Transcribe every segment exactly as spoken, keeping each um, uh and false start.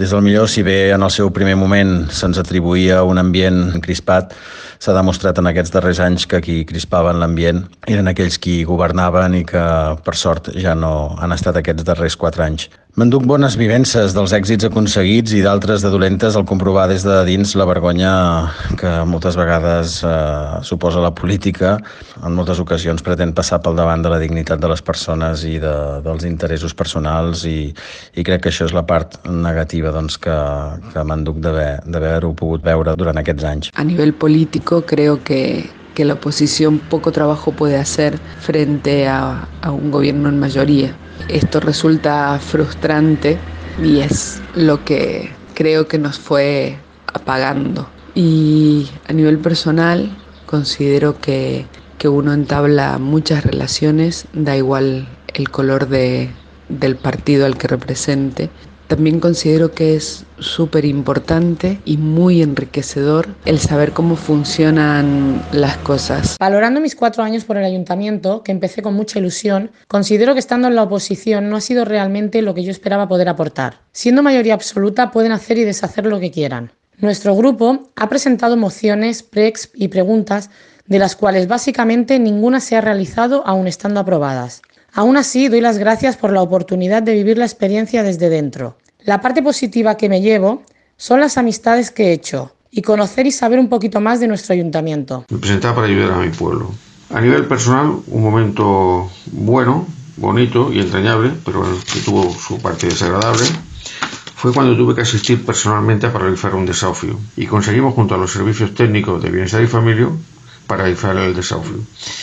Des del millor, si bé en el seu primer moment se'ns atribuïa un ambient crispat, s'ha demostrat en aquests darrers anys que qui crispaven l'ambient eren aquells qui governaven i que, per sort, ja no han estat aquests darrers quatre anys. M'enduc bones vivències dels èxits aconseguits i d'altres de dolentes al comprovar des de dins la vergonya que moltes vegades eh, suposa la política. En moltes ocasions pretén passar pel davant de la dignitat de les persones i de, dels interessos personals i, i crec que això és la part negativa doncs, que, que m'enduc d'haver-ho pogut veure durant aquests anys. A nivell polític creo que, que la oposición poco trabajo puede hacer frente a, a un gobierno en mayoría. Esto resulta frustrante y es lo que creo que nos fue apagando. Y a nivel personal considero que, que uno entabla muchas relaciones, da igual el color de, del partido al que represente. También considero que es súper importante y muy enriquecedor el saber cómo funcionan las cosas. Valorando mis cuatro años por el ayuntamiento, que empecé con mucha ilusión, considero que estando en la oposición no ha sido realmente lo que yo esperaba poder aportar. Siendo mayoría absoluta pueden hacer y deshacer lo que quieran. Nuestro grupo ha presentado mociones, pregs y preguntas de las cuales básicamente ninguna se ha realizado aún estando aprobadas. Aún así, doy las gracias por la oportunidad de vivir la experiencia desde dentro. La parte positiva que me llevo son las amistades que he hecho y conocer y saber un poquito más de nuestro ayuntamiento. Me presentaba para ayudar a mi pueblo. A nivel personal, un momento bueno, bonito y entrañable, pero que tuvo su parte desagradable, fue cuando tuve que asistir personalmente a paralizar un desahucio y conseguimos junto a los servicios técnicos de Bienestar y Familia paralizar el desahucio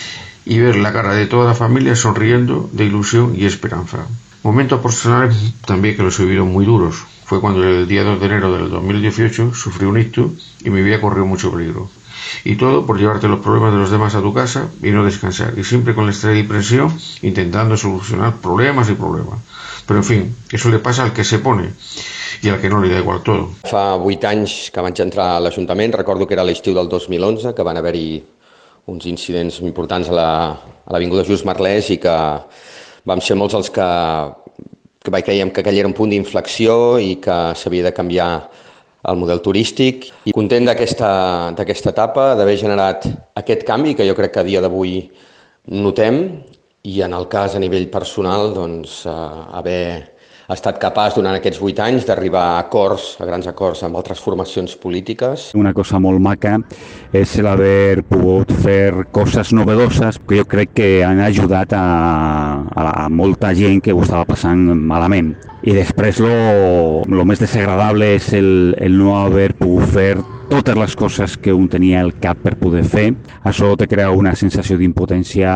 y ver la cara de toda la familia sonriendo de ilusión y esperanza. Momentos personales también que los he vivido muy duros. Fue cuando el día dos de enero del dos mil dieciocho sufrí un ictus y mi vida corrió mucho peligro. Y todo por llevarte los problemas de los demás a tu casa y no descansar. Y siempre con el estrés y presión intentando solucionar problemas y problemas. Però, en fi, això li passa al que se pone i al que no li da igual tot. Fa vuit anys que vaig entrar a l'Ajuntament, recordo que era l'estiu del dos mil onze, que van haver-hi uns incidents importants a l'Avinguda Just Merlès i que vam ser molts els que, que creiem que aquell era un punt d'inflexió i que s'havia de canviar el model turístic. I content d'aquesta d'aquesta etapa, d'haver generat aquest canvi que jo crec que a dia d'avui notem i en el cas a nivell personal doncs, eh, haver estat capaç durant aquests vuit anys d'arribar a acords, a grans acords amb altres formacions polítiques. Una cosa molt maca és l'haver pogut fer coses novedoses que jo crec que han ajudat a, a, a molta gent que ho estava passant malament. I després lo, lo més desagradable és el, el no haver pogut fer totes les coses que un tenia al cap per poder fer. Això te crea una sensació d'impotència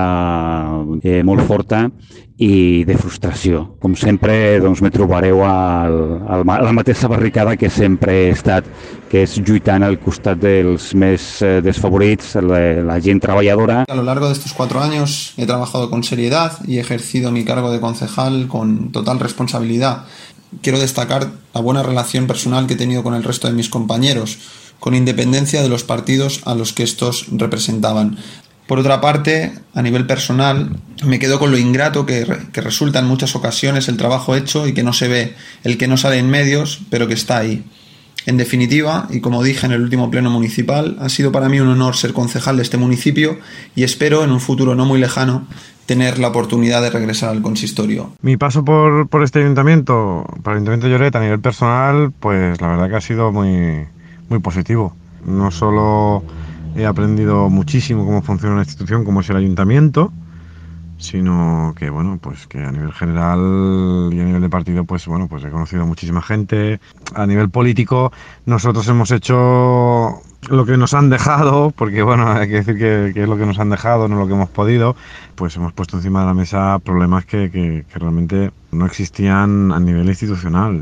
eh, molt forta i de frustració. Com sempre, doncs, me trobareu al, al, a la mateixa barricada que sempre he estat, que és lluitant al costat dels més eh, desfavorits, la, la gent treballadora. A lo largo de estos cuatro años he trabajado con seriedad y he ejercido mi cargo de concejal con total responsabilidad. Quiero destacar la buena relación personal que he tenido con el resto de mis compañeros, con independencia de los partidos a los que estos representaban. Por otra parte, a nivel personal, me quedo con lo ingrato que, que resulta en muchas ocasiones el trabajo hecho y que no se ve, el que no sale en medios, pero que está ahí. En definitiva, y como dije en el último pleno municipal, ha sido para mí un honor ser concejal de este municipio y espero en un futuro no muy lejano tener la oportunidad de regresar al consistorio. Mi paso por, por este ayuntamiento, por el Ayuntamiento de Lloret a nivel personal, pues la verdad que ha sido muy, muy positivo. No solo he aprendido muchísimo cómo funciona una institución como es el ayuntamiento, sino que bueno, pues que a nivel general y a nivel de partido, pues bueno, pues he conocido muchísima gente. A nivel político, nosotros hemos hecho lo que nos han dejado, porque bueno, hay que decir que, que es lo que nos han dejado, no lo que hemos podido. Pues hemos puesto encima de la mesa problemas que, que, que realmente no existían a nivel institucional.